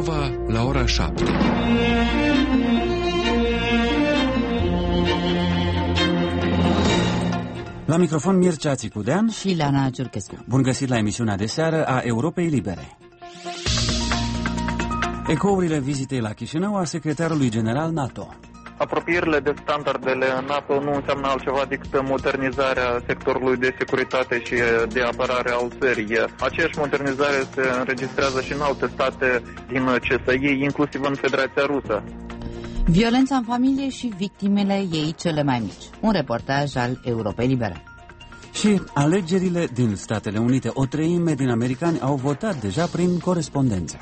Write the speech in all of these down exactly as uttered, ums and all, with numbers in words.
Moldova la ora șapte. La microfon Mircea Țicudean și Leana Ciurchescu. Bun găsit la emisiunea de seară a Europei Libere. Ecourile vizitei la Chișinău a secretarului general NATO. Apropierile de standardele NATO nu înseamnă altceva decât modernizarea sectorului de securitate și de apărare al țării. Aceeași modernizare se înregistrează și în alte state din C S I, inclusiv în Federația Rusă. Violența în familie și victimele ei cele mai mici. Un reportaj al Europei Libere. Și alegerile din Statele Unite. O treime din americani au votat deja prin corespondență.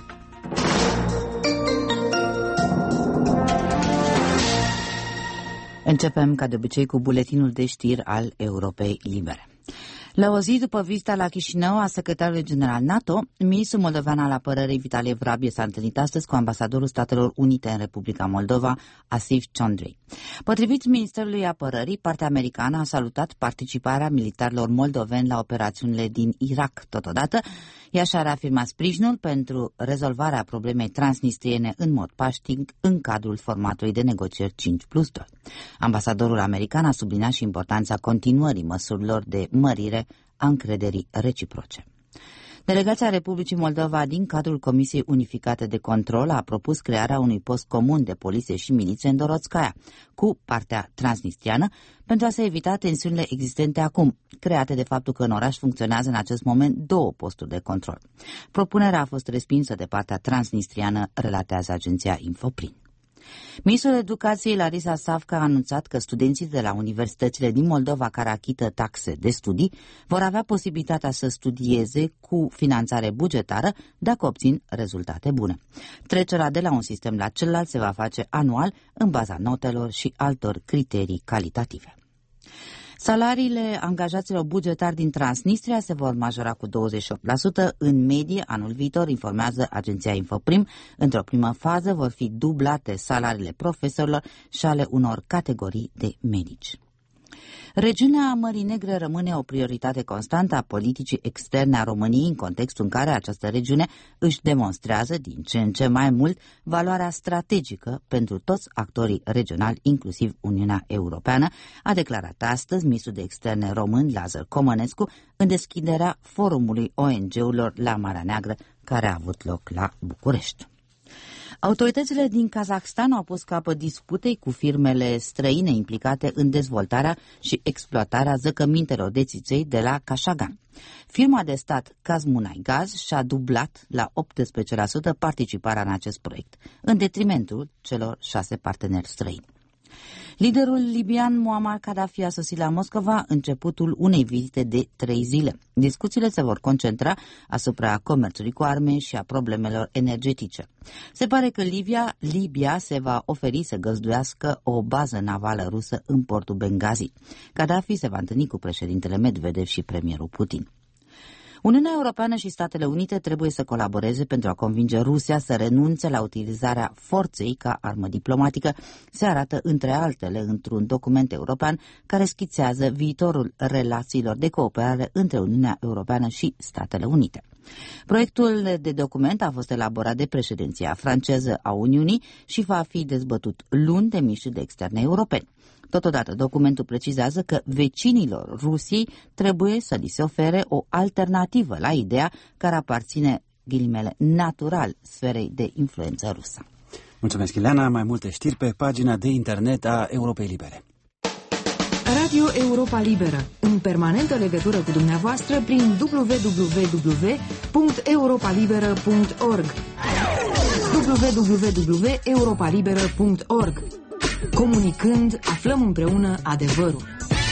Începem, ca de obicei, cu buletinul de știri al Europei Libere. La o zi după vizita la Chișinău a secretarului general NATO, ministrul moldovean al apărării Vitalie Vrabie s-a întâlnit astăzi cu ambasadorul Statelor Unite în Republica Moldova, Asif Chondrei. Potrivit Ministerului Apărării, partea americană a salutat participarea militarilor moldoveni la operațiunile din Irak. Totodată, ea și-a reafirmat sprijinul pentru rezolvarea problemei transnistriene în mod pașnic în cadrul formatului de negocieri cinci plus doi. Ambasadorul american a subliniat și importanța continuării măsurilor de mărire a încrederii reciproce. Delegația Republicii Moldova din cadrul Comisiei Unificate de Control a propus crearea unui post comun de poliție și miliție în Dorotskaya, cu partea transnistriană, pentru a se evita tensiunile existente acum, create de faptul că în oraș funcționează în acest moment două posturi de control. Propunerea a fost respinsă de partea transnistriană, relatează agenția Infoprin. Ministrul Educației Larisa Savca a anunțat că studenții de la universitățile din Moldova care achită taxe de studii vor avea posibilitatea să studieze cu finanțare bugetară dacă obțin rezultate bune. Trecerea de la un sistem la celălalt se va face anual în baza notelor și altor criterii calitative. Salariile angajaților bugetari din Transnistria se vor majora cu douăzeci și opt la sută în medie anul viitor, informează agenția Infoprim. Într-o primă fază vor fi dublate salariile profesorilor și ale unor categorii de medici. Regiunea Mării Negre rămâne o prioritate constantă a politicii externe a României, în contextul în care această regiune își demonstrează din ce în ce mai mult valoarea strategică pentru toți actorii regionali, inclusiv Uniunea Europeană, a declarat astăzi ministrul de externe român Lazar Comănescu în deschiderea forumului O N G-urilor la Marea Neagră, care a avut loc la București. Autoritățile din Kazahstan au pus capăt disputei cu firmele străine implicate în dezvoltarea și exploatarea zăcămintelor de țiței de la Kashagan. Firma de stat Kazmunai-Gaz și-a dublat la optsprezece la sută participarea în acest proiect, în detrimentul celor șase parteneri străini. Liderul libian Muammar Gaddafi a sosit la Moscova începutul unei vizite de trei zile. Discuțiile se vor concentra asupra comerțului cu arme și a problemelor energetice. Se pare că Libia, Libia se va oferi să găzduiască o bază navală rusă în portul Benghazi. Gaddafi se va întâlni cu președintele Medvedev și premierul Putin. Uniunea Europeană și Statele Unite trebuie să colaboreze pentru a convinge Rusia să renunțe la utilizarea forței ca armă diplomatică, se arată între altele într-un document european care schițează viitorul relațiilor de cooperare între Uniunea Europeană și Statele Unite. Proiectul de document a fost elaborat de președinția franceză a Uniunii și va fi dezbătut luni de miniștrii de externe europeni. Totodată, documentul precizează că vecinilor Rusiei trebuie să li se ofere o alternativă la ideea care aparține, ghilimele, natural sferei de influență rusă. Mulțumesc, Ileana. Mai multe știri pe pagina de internet a Europei Libere. Radio Europa Liberă, în permanentă legătură cu dumneavoastră prin w w w punct europa liberă punct org w w w punct europa liberă punct org. Comunicând, aflăm împreună adevărul.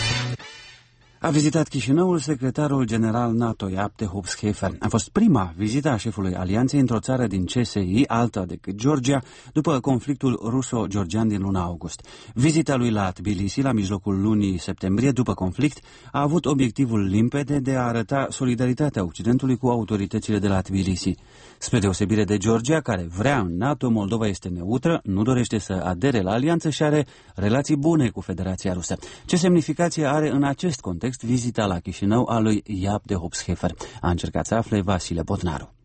A vizitat Chișinăul secretarul general NATO, Jaap de Hoop Scheffer. A fost prima vizită a șefului alianței într-o țară din C S I, alta decât Georgia, după conflictul ruso-georgian din luna august. Vizita lui la Tbilisi, la mijlocul lunii septembrie, după conflict, a avut obiectivul limpede de a arăta solidaritatea Occidentului cu autoritățile de la Tbilisi. Spre deosebire de Georgia, care vrea în NATO, Moldova este neutră, nu dorește să adere la alianță și are relații bune cu Federația Rusă. Ce semnificație are în acest context vizita la Chișinău a lui Jaap de Hoop Scheffer? A încercat să afle Vasile Botnaru.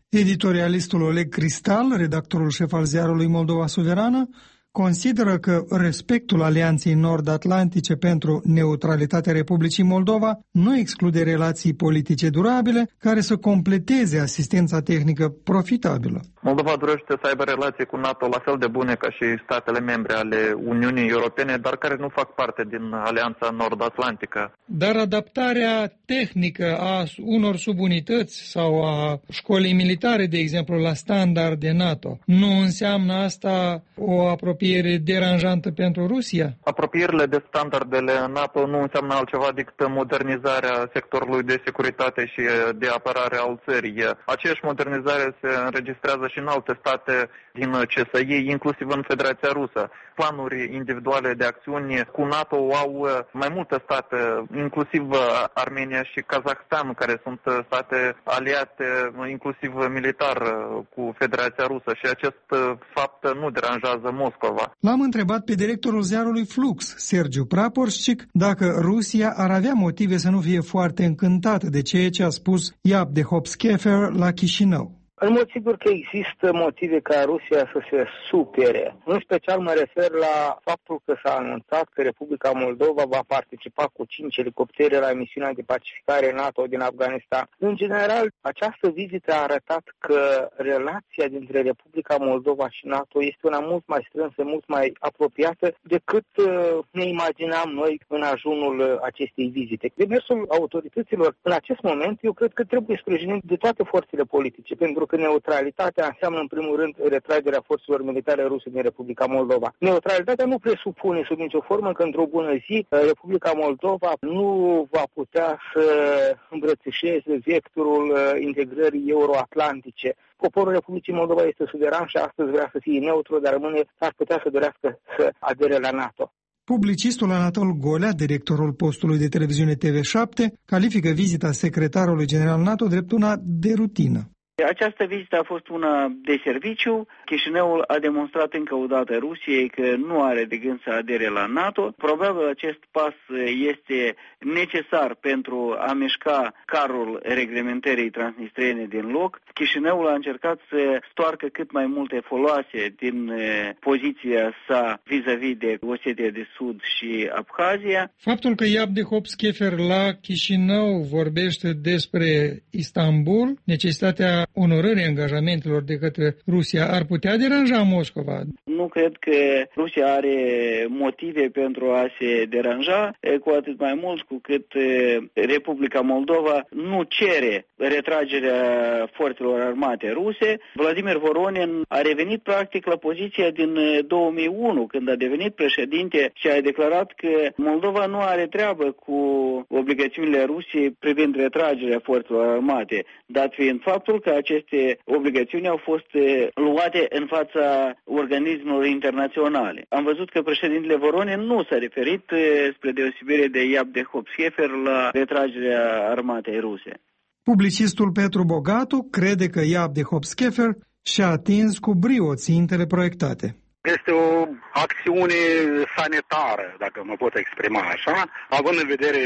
Editorialistul Oleg Cristal, redactorul șef al ziarului Moldova Suverană, consideră că respectul Alianței Nord-Atlantice pentru neutralitatea Republicii Moldova nu exclude relații politice durabile care să completeze asistența tehnică profitabilă. Moldova dorește să aibă relații cu NATO la fel de bune ca și statele membre ale Uniunii Europene, dar care nu fac parte din Alianța Nord-Atlantică. Dar adaptarea tehnică a unor subunități sau a școlii militare, de exemplu, la standarde NATO, nu înseamnă asta o apropiere deranjantă pentru Rusia? Apropierile de standardele NATO nu înseamnă altceva decât modernizarea sectorului de securitate și de apărare al țării. Aceeași modernizare se înregistrează și în alte state din C S I, inclusiv în Federația Rusă. Planuri individuale de acțiuni cu NATO au mai multe state, inclusiv Armenia și Kazahstan, care sunt state aliate, inclusiv militar, cu Federația Rusă, și acest fapt nu deranjează Moscova. L-am întrebat pe directorul ziarului Flux, Sergiu Praporșcic, dacă Rusia ar avea motive să nu fie foarte încântată de ceea ce a spus Iab de Hopskefer la Chișinău. În mod sigur că există motive ca Rusia să se supere. În special mă refer la faptul că s-a anunțat că Republica Moldova va participa cu cinci elicoptere la misiunea de pacificare NATO din Afganistan. În general, această vizită a arătat că relația dintre Republica Moldova și NATO este una mult mai strânsă, mult mai apropiată decât ne imaginam noi în ajunul acestei vizite. Demersul autorităților în acest moment, eu cred că trebuie sprijinit de toate forțele politice, pentru că neutralitatea înseamnă, în primul rând, retragerea forțelor militare ruse din Republica Moldova. Neutralitatea nu presupune sub nicio formă că într-o bună zi Republica Moldova nu va putea să îmbrățișeze vectorul integrării euroatlantice. Poporul Republicii Moldova este suveran și astăzi vrea să fie neutru, dar rămâne, s-ar putea să dorească să adere la NATO. Publicistul Anatol Golea, directorul postului de televiziune T V șapte, califică vizita secretarului general NATO drept una de rutină. Această vizită a fost una de serviciu. Chișinăul a demonstrat încă o dată Rusiei că nu are de gând să adere la NATO. Probabil acest pas este necesar pentru a mișca carul reglementării transnistrene din loc. Chișinăul a încercat să stoarcă cât mai multe foloase din poziția sa vis-a-vis de Osetia de Sud și Abhazia. Faptul că Iab de Hopskefer la Chișinău vorbește despre Istanbul, necesitatea onorării angajamentelor de către Rusia, ar putea deranja Moscova? Nu cred că Rusia are motive pentru a se deranja, cu atât mai mult cu cât Republica Moldova nu cere retragerea forțelor armate ruse. Vladimir Voronin a revenit practic la poziția din două mii unu, când a devenit președinte și a declarat că Moldova nu are treabă cu obligațiunile Rusiei privind retragerea forțelor armate, dat fiind faptul că aceste obligațiuni au fost luate în fața organismelor internaționale. Am văzut că președintele Voronin nu s-a referit, spre deosebire de Iab de Hopskefer, la retragerea armatei ruse. Publicistul Petru Bogatu crede că Iab de Hopskefer și-a atins cu brio țintele proiectate. Este o acțiune sanitară, dacă mă pot exprima așa, având în vedere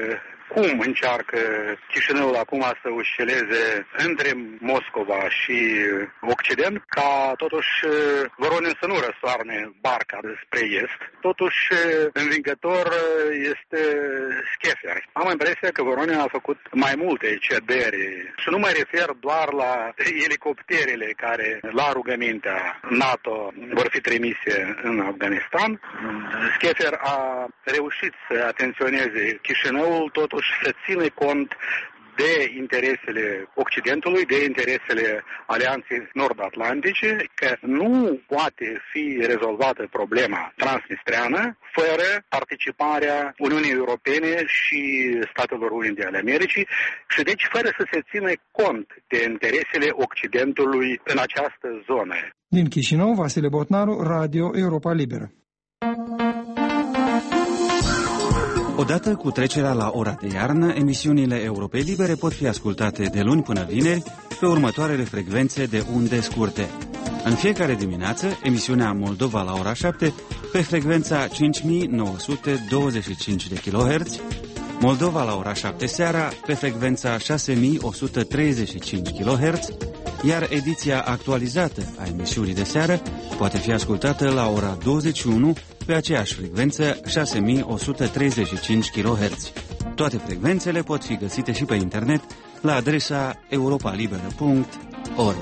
cum încearcă Chișinăul acum să oscileze între Moscova și Occident, ca totuși Voronin să nu răstoarne barca spre est. Totuși, învingător este Skefer. Am impresia că Voronin a făcut mai multe cederi și nu mă refer doar la elicopterele care, la rugămintea NATO, vor fi trimise în Afganistan. Skefer a reușit să atenționeze Chișinăul, totuși să ține cont de interesele Occidentului, de interesele Alianței Nord-Atlantice, că nu poate fi rezolvată problema transnistreană fără participarea Uniunii Europene și Statelor Unite ale Americii și deci fără să se ține cont de interesele Occidentului în această zonă. Din Chișinău, Vasile Botnaru, Radio Europa Liberă. Odată cu trecerea la ora de iarnă, emisiunile Europei Libere pot fi ascultate de luni până vineri pe următoarele frecvențe de unde scurte. În fiecare dimineață, emisiunea Moldova la ora șapte pe frecvența cinci mii nouă sute douăzeci și cinci de kilohertz, Moldova la ora șapte seara pe frecvența șase mii o sută treizeci și cinci kilohertz iar ediția actualizată a emisiunii de seară poate fi ascultată la ora douăzeci și unu pe aceeași frecvență șase mii o sută treizeci și cinci kilohertz. Toate frecvențele pot fi găsite și pe internet la adresa europalibera punct org.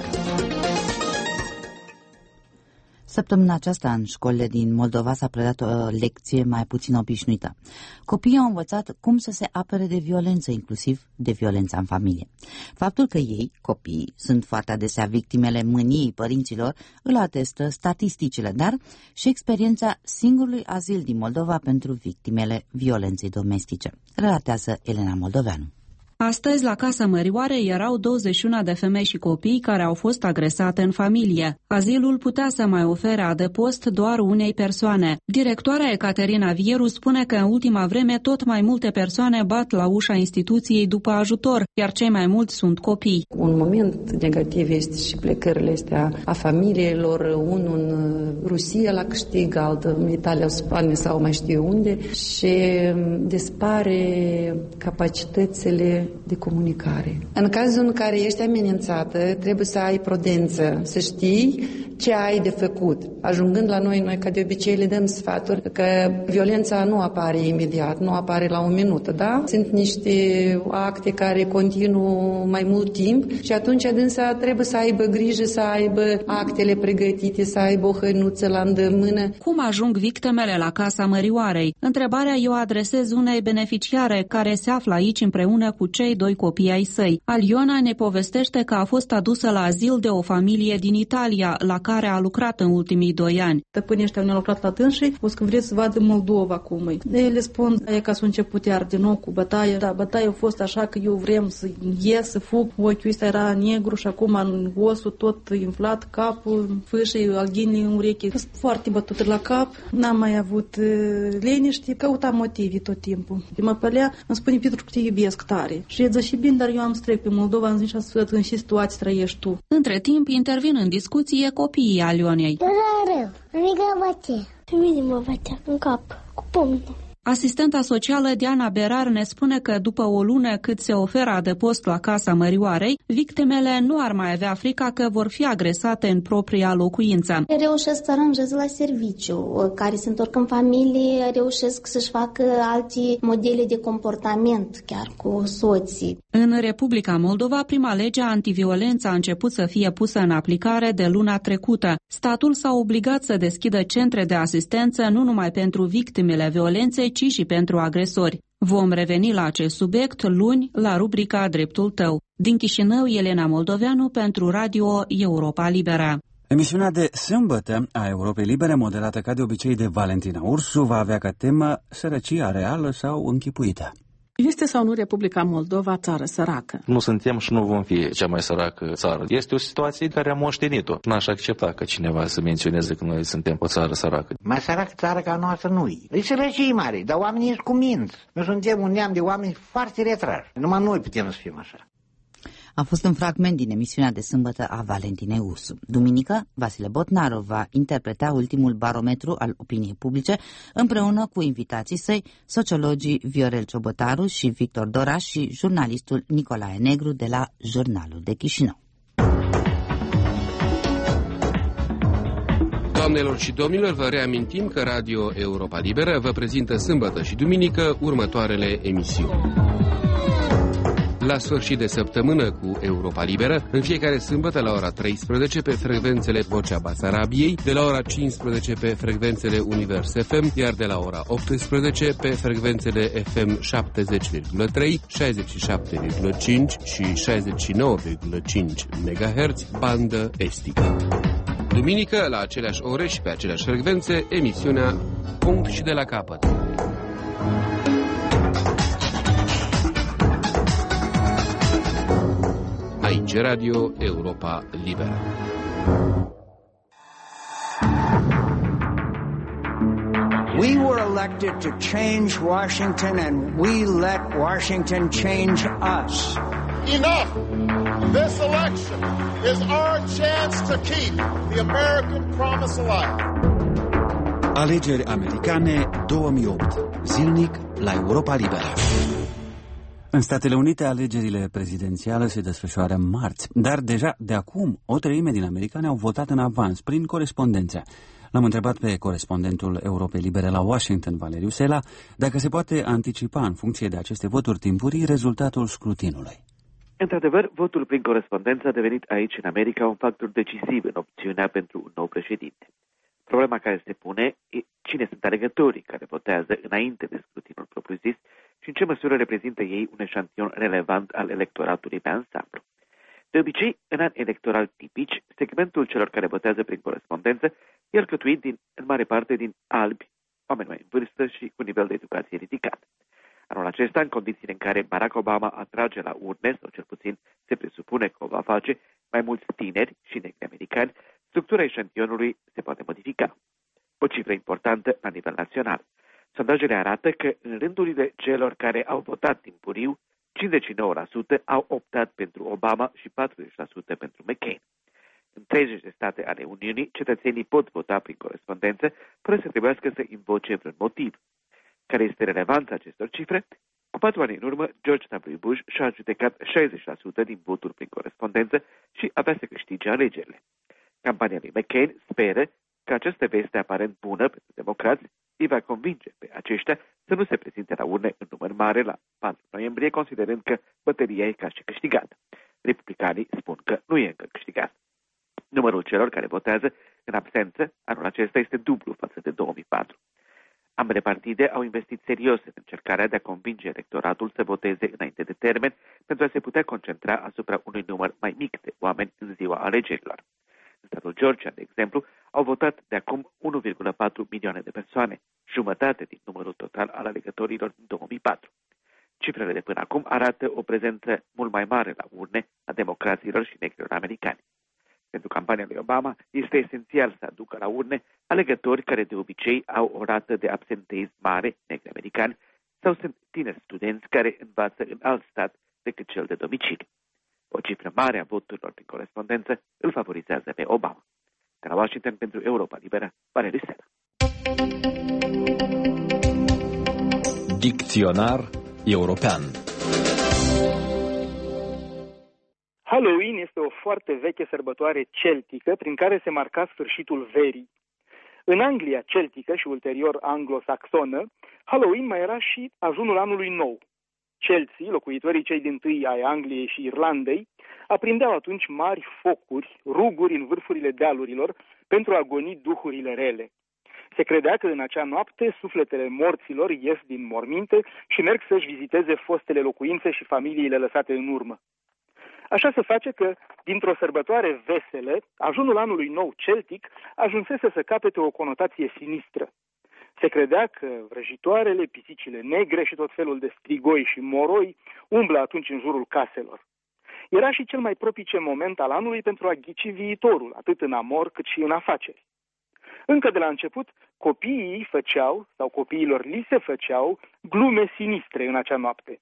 Săptămâna aceasta, în școlile din Moldova, s-a predat o lecție mai puțin obișnuită. Copiii au învățat cum să se apere de violență, inclusiv de violența în familie. Faptul că ei, copiii, sunt foarte adesea victimele mâniei părinților, îl atestă statisticile, dar și experiența singurului azil din Moldova pentru victimele violenței domestice. Relatează Elena Moldoveanu. Astăzi, la Casa Mărioare, erau douăzeci și unu de femei și copii care au fost agresate în familie. Azilul putea să mai ofere adăpost doar unei persoane. Directoarea Ecaterina Vieru spune că în ultima vreme tot mai multe persoane bat la ușa instituției după ajutor, iar cei mai mulți sunt copii. Un moment negativ este și plecările astea a familiilor, unul în Rusia la câștig, altul în Italia, Spania sau mai știu unde, și dispare capacitățile de comunicare. În cazul în care ești amenințată, trebuie să ai prudență, să știi ce ai de făcut. Ajungând la noi, noi ca de obicei le dăm sfaturi că violența nu apare imediat, nu apare la un minut, da? Sunt niște acte care continuă mai mult timp și atunci dânsa trebuie să aibă grijă, să aibă actele pregătite, să aibă o hăinuță la îndemână. Cum ajung victimele la Casa Mărioarei? Întrebarea eu adresez unei beneficiare care se află aici împreună cu cei doi copii ai săi. Aliona ne povestește că a fost adusă la azil de o familie din Italia, la care a lucrat în ultimii doi ani. Stăpânii ăștia ne-au lucrat la dânsii, o să vreți să vadă Moldova cum e. Ei le spun e că s-a început iar din nou cu bătaie. Da, bătaia a fost așa că eu vrem să ies, să fug. Ochiul ăsta era negru și acum în osul tot inflat, capul, fâșii, alghinii în ureche. Sunt foarte bătut la cap, n-am mai avut uh, liniște, căutam motive tot timpul. Mă pălea, îmi spune Petru că te iubesc tare. Și e și bine, dar eu am strec pe Moldova, am zis așa în și situații trăiești tu. Între timp intervin în discuție copiii Alionei. Eu la rău, amiga mă bătea. Pe mine mă bătea în cap, cu pumnul. Asistenta socială Diana Berar ne spune că după o lună cât se oferă adăpost la Casa Mărioarei, victimele nu ar mai avea frica că vor fi agresate în propria locuință. Reușesc să aranjez la serviciu, care se întorc în familie, reușesc să-și facă alte modele de comportament, chiar cu soții. În Republica Moldova, prima lege antiviolență a început să fie pusă în aplicare de luna trecută. Statul s-a obligat să deschidă centre de asistență nu numai pentru victimele violenței, ci și pentru agresori. Vom reveni la acest subiect luni la rubrica Dreptul tău. Din Chișinău, Elena Moldoveanu pentru Radio Europa Liberă. Emisiunea de sâmbătă a Europei Libere, modelată ca de obicei de Valentina Ursu, va avea ca temă sărăcia reală sau închipuită. Este sau nu Republica Moldova țară săracă? Nu suntem și nu vom fi cea mai săracă țară. Este o situație care am moștenit-o. N-aș accepta ca cineva să menționeze că noi suntem o țară săracă. Mai săracă țară ca noastră nu-i. E sărăcie mare, dar oamenii ești cu minți. Noi suntem un neam de oameni foarte retrași. Numai noi putem să fim așa. A fost un fragment din emisiunea de sâmbătă a Valentinei Ursu. Duminică, Vasile Botnaru va interpreta ultimul barometru al opiniei publice împreună cu invitații săi, sociologii Viorel Ciobătaru și Victor Doraș și jurnalistul Nicolae Negru de la Jurnalul de Chișinău. Doamnelor și domnilor, vă reamintim că Radio Europa Liberă vă prezintă sâmbătă și duminică următoarele emisiuni. La sfârșit de săptămână cu Europa Liberă, în fiecare sâmbătă la ora treisprezece pe frecvențele Vocea Basarabiei, de la ora cincisprezece pe frecvențele Univers F M, iar de la ora optsprezece pe frecvențele F M șaptezeci virgulă trei, șaizeci și șapte virgulă cinci și șaizeci și nouă virgulă cinci megahertz, bandă estică. Duminică, la aceleași ore și pe aceleași frecvențe, emisiunea Punct și de la capăt. Aici Radio Europa Liberă. We were elected to change Washington and we let Washington change us. Enough! This election is our chance to keep the American promise alive. Alegeri americane două mii opt. Zilnic la Europa Liberă. În Statele Unite, alegerile prezidențiale se desfășoară marți, dar deja de acum o treime din americani au votat în avans, prin corespondență. L-am întrebat pe corespondentul Europei Libere la Washington, Valeriu Sela, dacă se poate anticipa în funcție de aceste voturi timpurii rezultatul scrutinului. Într-adevăr, votul prin corespondență a devenit aici, în America, un factor decisiv în opțiunea pentru un nou președinte. Problema care se pune e cine sunt alegătorii care votează înainte de scrutinul propriu-zis și în ce măsură reprezintă ei un eșantion relevant al electoratului pe ansamblu. De obicei, în ani electoral tipici, segmentul celor care votează prin corespondență e alcătuit din, în mare parte din albi, oameni mai în vârstă și cu nivel de educație ridicat. Anul acesta, în condițiile în care Barack Obama atrage la urne, sau cel puțin se presupune că o va face, mai mulți tineri și negri americani, structura eșantionului se poate modifica. O cifră importantă la nivel național. Sondajele arată că în rândurile celor care au votat timpuriu, cincizeci și nouă la sută au optat pentru Obama și patruzeci la sută pentru McCain. În treizeci de state ale Uniunii, cetățenii pot vota prin corespondență fără să trebuiască să invoce vreun motiv. Care este relevanța acestor cifre? Cu patru ani în urmă, George W. Bush și-a judecat șaizeci la sută din voturi prin corespondență și avea să câștige alegerile. Campania lui McCain speră că această veste aparent bună pentru democrați îi va convinge pe aceștia să nu se prezinte la urne în număr mare la patru noiembrie, considerând că bătălia e ca și câștigată. Republicanii spun că nu e încă câștigat. Numărul celor care votează în absență anul acesta este dublu față de două mii patru. Ambele partide au investit serios în încercarea de a convinge electoratul să voteze înainte de termen pentru a se putea concentra asupra unui număr mai mic de oameni în ziua alegerilor. În statul Georgia, de exemplu, au votat de acum unu virgulă patru milioane de persoane, jumătate din numărul total al alegătorilor din două mii patru. Cifrele de până acum arată o prezență mult mai mare la urne a democraților și negrilor americani. Pentru campania lui Obama este esențial să aducă la urne alegători care de obicei au o rată de absenteism mare, negri americani, sau sunt tineri studenți care învață în alt stat decât cel de domiciliu. O cifră mare a voturilor prin corespondență îl favorizează pe Obama. De la Washington pentru Europa Liberă, Valeriu Sela. Dicționar european. Halloween este o foarte veche sărbătoare celtică prin care se marca sfârșitul verii. În Anglia celtică și ulterior anglosaxonă, Halloween mai era și ajunul anului nou. Celții, locuitorii cei dintâi ai Angliei și Irlandei, aprindeau atunci mari focuri, ruguri în vârfurile dealurilor pentru a goni duhurile rele. Se credea că în acea noapte sufletele morților ies din morminte și merg să-și viziteze fostele locuințe și familiile lăsate în urmă. Așa se face că, dintr-o sărbătoare veselă, ajunul anului nou celtic ajunsese să capete o conotație sinistră. Se credea că vrăjitoarele, pisicile negre și tot felul de strigoi și moroi umblă atunci în jurul caselor. Era și cel mai propice moment al anului pentru a ghici viitorul, atât în amor cât și în afaceri. Încă de la început, copiii făceau, sau copiilor li se făceau, glume sinistre în acea noapte.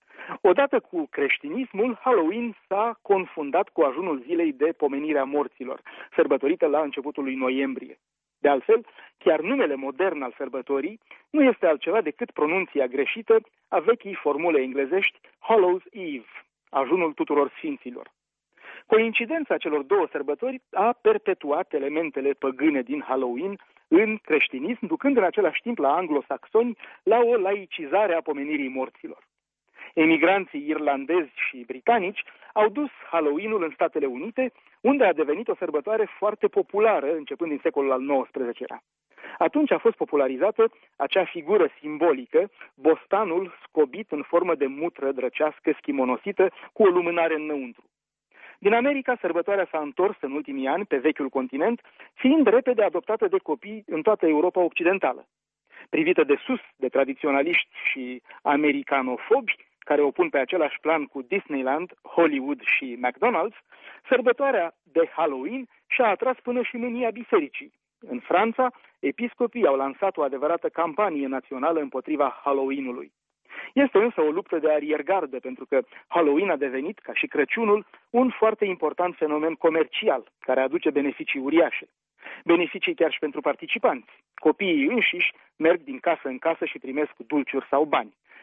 Odată cu creștinismul, Halloween s-a confundat cu ajunul zilei de pomenirea morților, sărbătorită la începutul lui noiembrie. De altfel, chiar numele modern al sărbătorii nu este altceva decât pronunția greșită a vechii formule englezești Hallows Eve, ajunul tuturor sfinților. Coincidența celor două sărbători a perpetuat elementele păgâne din Halloween în creștinism, ducând în același timp la anglosaxoni la o laicizare a pomenirii morților. Emigranții irlandezi și britanici au dus Halloween-ul în Statele Unite, unde a devenit o sărbătoare foarte populară, începând din secolul al nouăsprezecelea. Atunci a fost popularizată acea figură simbolică, bostanul scobit în formă de mutră drăcească schimonosită cu o lumânare înăuntru. Din America, sărbătoarea s-a întors în ultimii ani pe vechiul continent, fiind repede adoptată de copii în toată Europa Occidentală. Privită de sus de tradiționaliști și americanofobi, care o pun pe același plan cu Disneyland, Hollywood și McDonald's, sărbătoarea de Halloween și-a atras până și mânia bisericii. În Franța, episcopii au lansat o adevărată campanie națională împotriva Halloween-ului. Este însă o luptă de ariergardă, pentru că Halloween a devenit, ca și Crăciunul, un foarte important fenomen comercial, care aduce beneficii uriașe. Beneficii chiar și pentru participanți. Copiii înșiși merg din casă în casă și primesc dulciuri sau bani.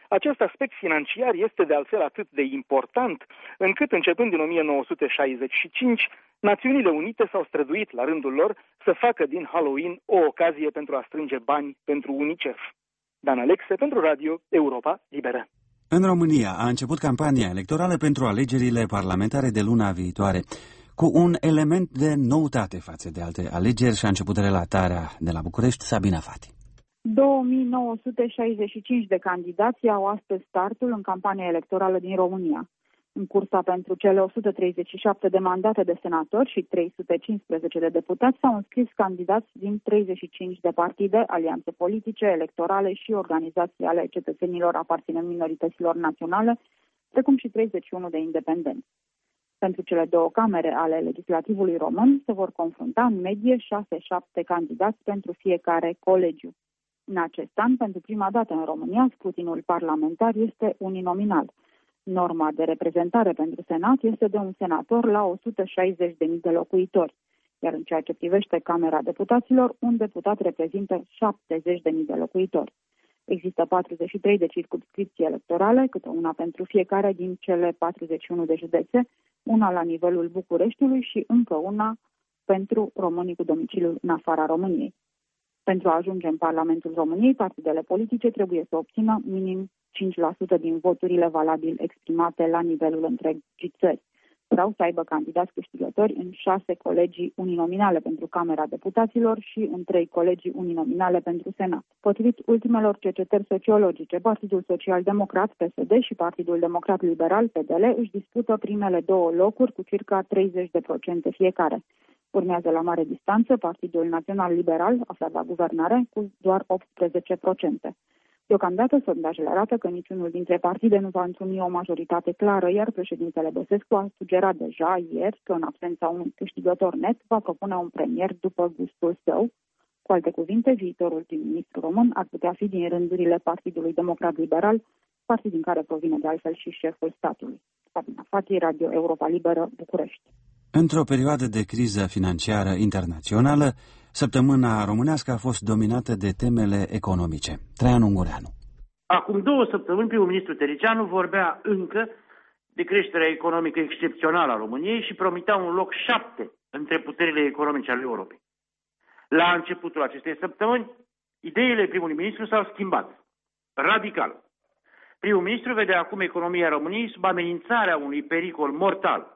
Acest aspect financiar este de altfel atât de important, încât începând din o mie nouă sute șaizeci și cinci, Națiunile Unite s-au străduit la rândul lor să facă din Halloween o ocazie pentru a strânge bani pentru UNICEF. Dan Alexe pentru Radio Europa Liberă. În România a început campania electorală pentru alegerile parlamentare de luna viitoare, cu un element de noutate față de alte alegeri și a început relatarea de la București, Sabina Fati. două mii nouă sute șaizeci și cinci de candidați au astăzi startul în campania electorală din România. În cursa pentru cele o sută treizeci și șapte de mandate de senatori și trei sute cincisprezece de deputați s-au înscris candidați din treizeci și cinci de partide, alianțe politice, electorale și organizații ale cetățenilor aparținând minorităților naționale, precum și treizeci și unu de independenți. Pentru cele două camere ale legislativului român se vor confrunta în medie șase șapte candidați pentru fiecare colegiu. În acest an, pentru prima dată în România, scrutinul parlamentar este uninominal. Norma de reprezentare pentru Senat este de un senator la o sută șaizeci de mii de locuitori, iar în ceea ce privește Camera Deputaților, un deputat reprezintă șaptezeci de mii de locuitori. Există patruzeci și trei de circumscripții electorale, câte una pentru fiecare din cele patruzeci și unu de județe, una la nivelul Bucureștiului și încă una pentru românii cu domiciliul în afara României. Pentru a ajunge în Parlamentul României, partidele politice trebuie să obțină minim cinci la sută din voturile valabil exprimate la nivelul întregii țări, sau să aibă candidați câștigători în șase colegii uninominale pentru Camera Deputaților și în trei colegii uninominale pentru Senat. Potrivit ultimelor cercetări sociologice, Partidul Social Democrat, P S D, și Partidul Democrat Liberal, P D L, își dispută primele două locuri cu circa treizeci de procente fiecare. Urmează la mare distanță Partidul Național Liberal, aflat la guvernare, cu doar optsprezece procente. Deocamdată, sondajele arată că niciunul dintre partide nu va întruni o majoritate clară, iar președintele Băsescu a sugerat deja ieri că, în absența unui câștigător net, va propune un premier după gustul său. Cu alte cuvinte, viitorul prim-ministru român ar putea fi din rândurile Partidului Democrat Liberal, partid din care provine de altfel și șeful statului. Sabina Fati, Radio Europa Liberă, București. Într-o perioadă de criză financiară internațională, săptămâna românească a fost dominată de temele economice. Traian Ungureanu. Acum două săptămâni, primul ministru Tăriceanu vorbea încă de creșterea economică excepțională a României și promitea un loc șapte între puterile economice ale Europei. La începutul acestei săptămâni, ideile primului ministru s-au schimbat radical. Primul ministru vede acum economia României sub amenințarea unui pericol mortal.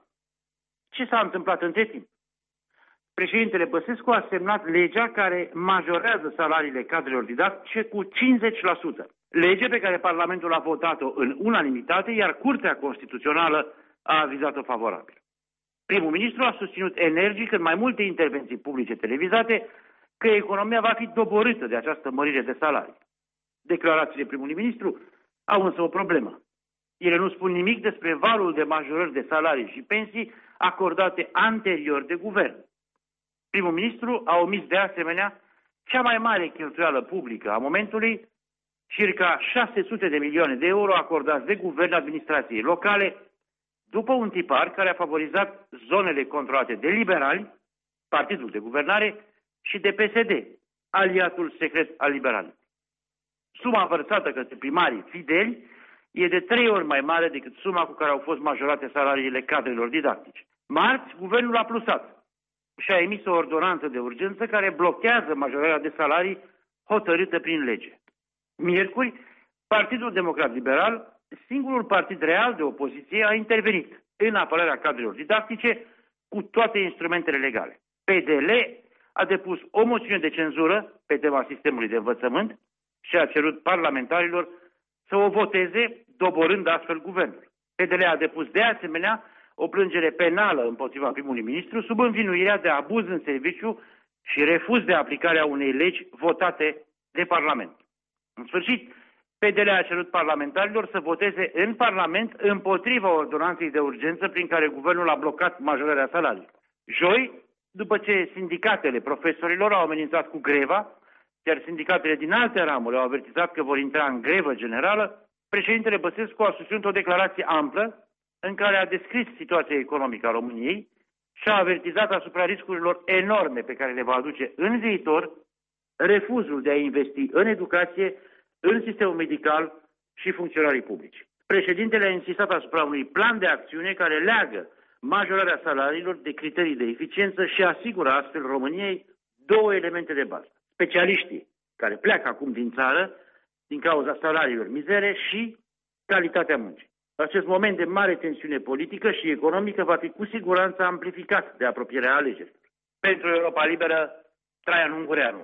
Ce s-a întâmplat între timp? Președintele Băsescu a semnat legea care majorează salariile cadrelor didactice cu cincizeci la sută. Lege pe care Parlamentul a votat-o în unanimitate, iar Curtea Constituțională a avizat-o favorabil. Primul ministru a susținut energic în mai multe intervenții publice televizate că economia va fi doborâtă de această mărire de salarii. Declarațiile primului ministru au însă o problemă. Ele nu spun nimic despre valul de majorări de salarii și pensii acordate anterior de guvern. Primul ministru a omis de asemenea cea mai mare cheltuială publică a momentului, circa șase sute de milioane de euro acordați de guvern administrației locale, după un tipar care a favorizat zonele controlate de liberali, partidul de guvernare, și de P S D, aliatul secret al liberalilor. Suma vărsată către primarii fideli e de trei ori mai mare decât suma cu care au fost majorate salariile cadrelor didactice. Marți, guvernul a plusat și a emis o ordonanță de urgență care blochează majorarea de salarii hotărâtă prin lege. Miercuri, Partidul Democrat Liberal, singurul partid real de opoziție, a intervenit în apărarea cadrelor didactice cu toate instrumentele legale. P D L a depus o moțiune de cenzură pe tema sistemului de învățământ și a cerut parlamentarilor să o voteze, doborând astfel guvernul. P D L a depus de asemenea o plângere penală împotriva primului ministru sub învinuirea de abuz în serviciu și refuz de aplicare a unei legi votate de Parlament. În sfârșit, P D L a cerut parlamentarilor să voteze în Parlament împotriva ordonanței de urgență prin care guvernul a blocat majorarea salariilor. Joi, după ce sindicatele profesorilor au amenințat cu greva, iar sindicatele din alte ramuri au avertizat că vor intra în grevă generală, președintele Băsescu a susținut o declarație amplă în care a descris situația economică a României și a avertizat asupra riscurilor enorme pe care le va aduce în viitor refuzul de a investi în educație, în sistemul medical și funcționarii publici. Președintele a insistat asupra unui plan de acțiune care leagă majorarea salariilor de criterii de eficiență și asigură astfel României două elemente de bază. Specialiștii care pleacă acum din țară din cauza salariilor mizere și calitatea muncii. Acest moment de mare tensiune politică și economică va fi cu siguranță amplificat de apropierea alegerilor. Pentru Europa Liberă, Traian Ungureanu.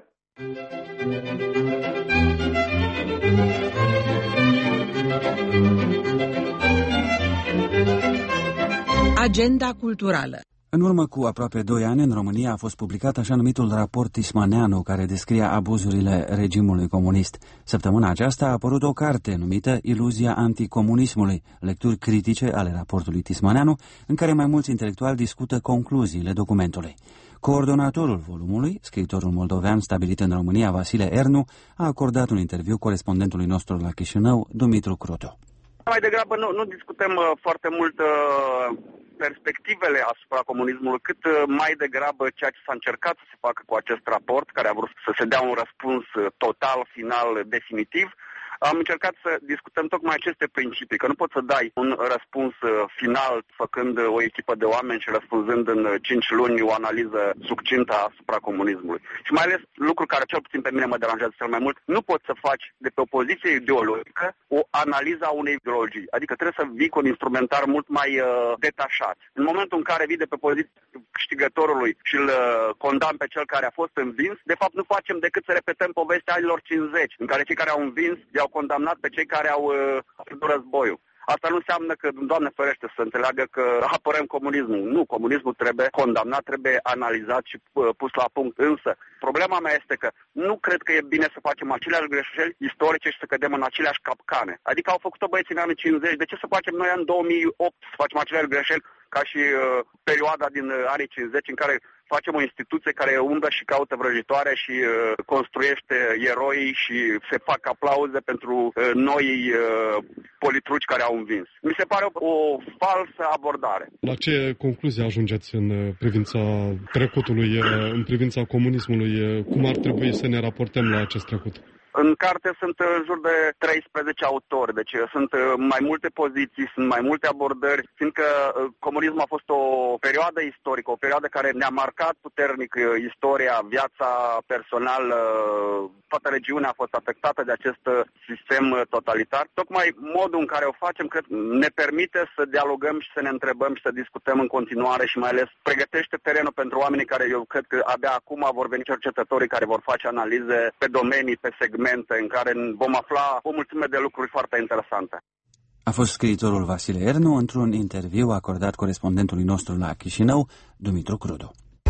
Agenda culturală. În urmă cu aproape doi ani, în România a fost publicat așa numitul raport Tismaneanu, care descria abuzurile regimului comunist. Săptămâna aceasta a apărut o carte numită Iluzia anticomunismului, lecturi critice ale raportului Tismaneanu, în care mai mulți intelectuali discută concluziile documentului. Coordonatorul volumului, scriitorul moldovean stabilit în România, Vasile Ernu, a acordat un interviu corespondentului nostru la Chișinău, Dumitru Crudu. Mai degrabă nu, nu discutăm uh, foarte mult uh, perspectivele asupra comunismului, cât uh, mai degrabă ceea ce s-a încercat să se facă cu acest raport, care a vrut să se dea un răspuns uh, total, final, definitiv. Am încercat să discutăm tocmai aceste principii, că nu poți să dai un răspuns final făcând o echipă de oameni și răspunzând în cinci luni o analiză succintă asupra comunismului. Și mai ales lucru care cel puțin pe mine mă deranjează cel mai mult, nu poți să faci de pe o poziție ideologică o analiză a unei ideologii. Adică trebuie să vii cu un instrumentar mult mai uh, detașat. În momentul în care vii de pe poziția câștigătorului și îl uh, condamn pe cel care a fost învins, de fapt nu facem decât să repetăm povestea anilor cincizeci, în care cei care au învins i-au condamnat pe cei care au pierdut uh, războiul. Asta nu înseamnă că, Doamne ferește, să înțeleagă că apărăm comunismul. Nu, comunismul trebuie condamnat, trebuie analizat și uh, pus la punct. Însă, problema mea este că nu cred că e bine să facem aceleași greșeli istorice și să cădem în aceleași capcane. Adică au făcut-o băieții în anii cincizeci, de ce să facem noi în două mii opt să facem aceleași greșeli ca și uh, perioada din uh, anii cincizeci în care facem o instituție care umblă și caută vrăjitoare și uh, construiește eroi și se fac aplauze pentru uh, noi uh, politruci care au învins. Mi se pare o, o falsă abordare. La ce concluzie ajungeți în privința trecutului, în privința comunismului? Cum ar trebui să ne raportăm la acest trecut? În carte sunt în jur de treisprezece autori, deci sunt mai multe poziții, sunt mai multe abordări, fiindcă comunismul a fost o perioadă istorică, o perioadă care ne-a marcat puternic istoria, viața personală, toată regiunea a fost afectată de acest sistem totalitar. Tocmai modul în care o facem, cred, ne permite să dialogăm și să ne întrebăm și să discutăm în continuare și mai ales pregătește terenul pentru oamenii care eu cred că abia acum vor veni cercetătorii care vor face analize pe domenii, pe segmente, în care vom afla o mulțime de lucruri foarte interesante. A fost scriitorul Vasile Ernu într-un interviu acordat corespondentului nostru la Chișinău, Dumitru Crudu.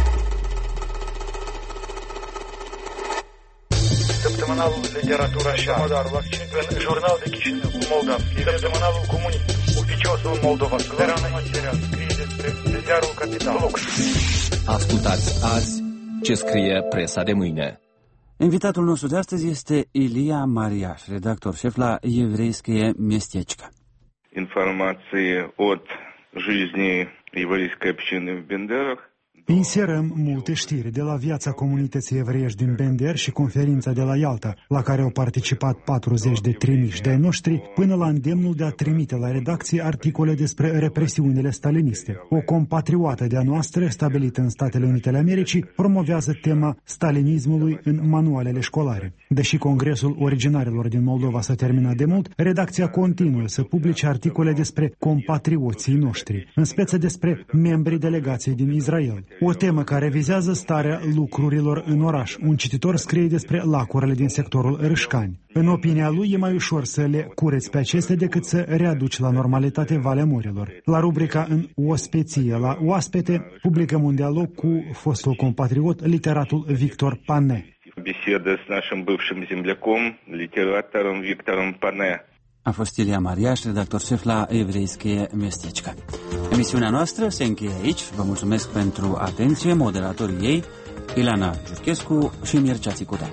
Săptămânalul Literatura și Modarul accent în Jurnal de Chișinău cu Moldavski, Săptămânalul Comunist, oficiosul Moldova, Suverană Material, scrie despre ziarul Capital. Ascultați azi ce scrie presa de mâine. Invitatul nostru de astăzi este Ilia Mariaș, redactor șef la Еврейское местечко. Informații от жизни еврейской общины в Бендерах. Inserăm multe știri de la viața comunității evreiești din Bender și conferința de la Ialta, la care au participat patruzeci de trimiși de-ai noștri, până la îndemnul de a trimite la redacție articole despre represiunile staliniste. O compatriotă de-a noastră, stabilită în Statele Unite ale Americii, promovează tema stalinismului în manualele școlare. Deși Congresul Originarilor din Moldova s-a terminat de mult, redacția continuă să publice articole despre compatrioții noștri, în speță despre membrii delegației din Israel. O temă care vizează starea lucrurilor în oraș. Un cititor scrie despre lacurile din sectorul Râșcani. În opinia lui, e mai ușor să le cureți pe acestea decât să readuci la normalitate Valea Morilor. La rubrica În ospeție la oaspete, publicăm un dialog cu fostul compatriot, literatul Victor Pane. Besedă cu нашим бывшим земляком, литератором Виктором Pane. A fost Ilia Mariaș, redactor șef la Еврейское местечко. Emisiunea noastră se încheie aici. Vă mulțumesc pentru atenție, moderatorii ei, Ileana Giurchescu și Mircea Țicuta.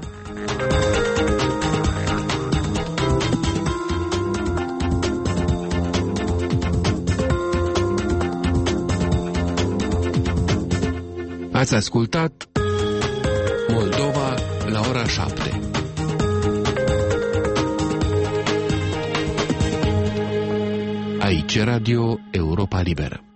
Ați ascultat Moldova la ora șapte. Aici Radio Europa Liberă.